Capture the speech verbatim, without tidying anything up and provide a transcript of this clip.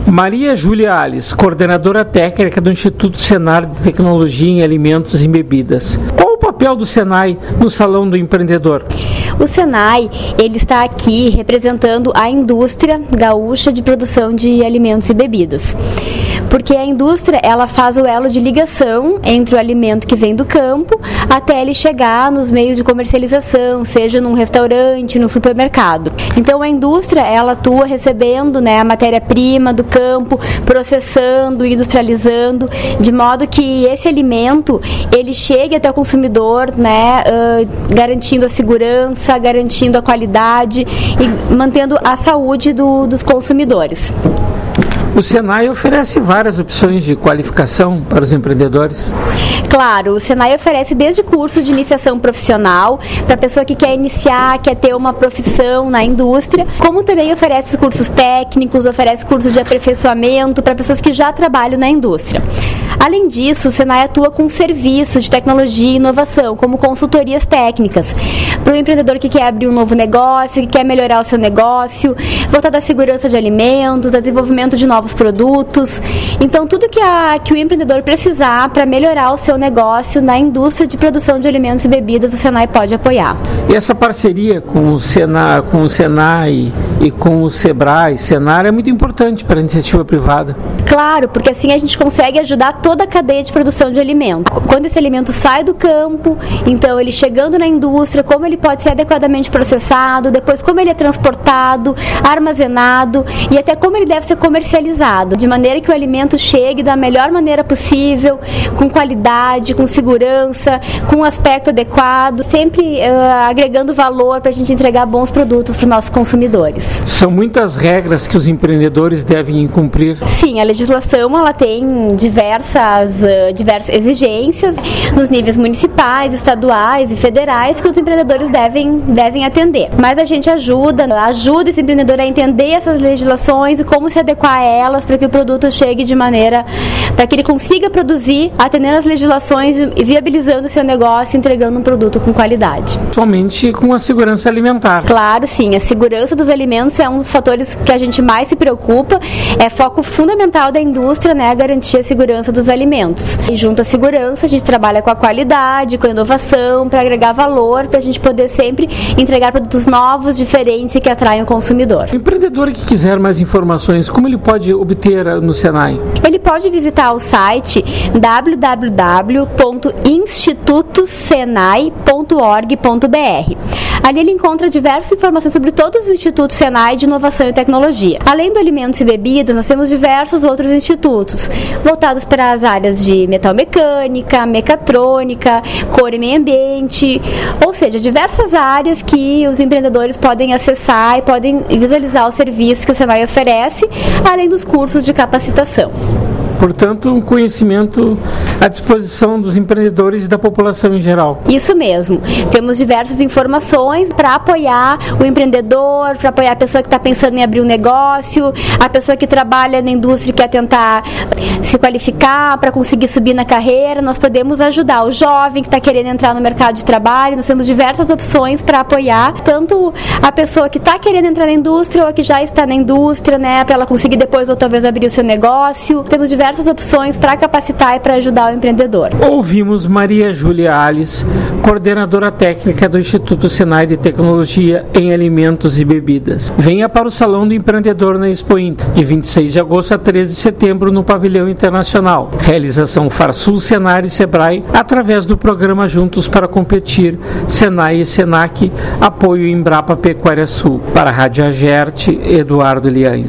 Maria Júlia Alves, coordenadora técnica do Instituto Senar de Tecnologia em Alimentos e Bebidas. Qual o papel do Senai no Salão do Empreendedor? O Senai, ele está aqui representando a indústria gaúcha de produção de alimentos e bebidas. Porque a indústria, ela faz o elo de ligação entre o alimento que vem do campo até ele chegar nos meios de comercialização, seja num restaurante, no supermercado. Então a indústria, ela atua recebendo, né, a matéria-prima do campo, processando, industrializando, de modo que esse alimento, ele chegue até o consumidor, né, uh, garantindo a segurança, garantindo a qualidade e mantendo a saúde do, dos consumidores. O Senai oferece várias opções de qualificação para os empreendedores? Claro, o Senai oferece desde cursos de iniciação profissional para a pessoa que quer iniciar, quer ter uma profissão na indústria, como também oferece cursos técnicos, oferece cursos de aperfeiçoamento para pessoas que já trabalham na indústria. Além disso, o Senai atua com serviços de tecnologia e inovação, como consultorias técnicas, para o empreendedor que quer abrir um novo negócio, que quer melhorar o seu negócio, voltado à segurança de alimentos, ao desenvolvimento de novos produtos. Então, tudo que, a, que o empreendedor precisar para melhorar o seu negócio na indústria de produção de alimentos e bebidas, o Senai pode apoiar. E essa parceria com o Senai, com o Senai e com o Sebrae, Senar, é muito importante para a iniciativa privada. Claro, porque assim a gente consegue ajudar toda a cadeia de produção de alimento. Quando esse alimento sai do campo, então ele chegando na indústria, como ele pode ser adequadamente processado, depois como ele é transportado, armazenado e até como ele deve ser comercializado, de maneira que o alimento chegue da melhor maneira possível, com qualidade, com segurança, com um aspecto adequado, sempre uh, agregando valor para a gente entregar bons produtos para os nossos consumidores. São muitas regras que os empreendedores devem cumprir? Sim, a legislação ela tem diversas, uh, diversas exigências nos níveis municipais, estaduais e federais que os empreendedores devem, devem atender. Mas a gente ajuda, ajuda esse empreendedor a entender essas legislações e como se adequar a elas para que o produto chegue de maneira, para que ele consiga produzir, atendendo às legislações e viabilizando o seu negócio, entregando um produto com qualidade. Atualmente com a segurança alimentar. Claro, sim. A segurança dos alimentos é um dos fatores que a gente mais se preocupa. É foco fundamental da indústria, né, garantir a segurança dos alimentos. E junto à segurança, a gente trabalha com a qualidade, com a inovação, para agregar valor, para a gente poder sempre entregar produtos novos, diferentes e que atraem o consumidor. O empreendedor que quiser mais informações, como ele pode obter no Senai? Ele pode visitar o site w w w ponto instituto senai ponto org ponto b r. Ali ele encontra diversas informações sobre todos os institutos Senai de inovação e tecnologia. Além do alimentos e bebidas, nós temos diversos outros institutos voltados para as áreas de metalmecânica, mecatrônica, cor e meio ambiente, ou seja, diversas áreas que os empreendedores podem acessar e podem visualizar os serviços que o Senai oferece, além dos cursos de capacitação. Portanto, um conhecimento à disposição dos empreendedores e da população em geral. Isso mesmo. Temos diversas informações para apoiar o empreendedor, para apoiar a pessoa que está pensando em abrir um negócio, a pessoa que trabalha na indústria e quer tentar se qualificar para conseguir subir na carreira. Nós podemos ajudar o jovem que está querendo entrar no mercado de trabalho. Nós temos diversas opções para apoiar tanto a pessoa que está querendo entrar na indústria ou a que já está na indústria, né, para ela conseguir depois ou talvez abrir o seu negócio. Temos diversas diversas opções para capacitar e para ajudar o empreendedor. Ouvimos Maria Júlia Alves, coordenadora técnica do Instituto Senai de Tecnologia em Alimentos e Bebidas. Venha para o Salão do Empreendedor na Expo Inter, de vinte e seis de agosto a treze de setembro no Pavilhão Internacional. Realização Farsul, Senar e Sebrae, através do programa Juntos para Competir, Senai e Senac, apoio Embrapa Pecuária Sul. Para a Rádio Agerte, Eduardo Liães.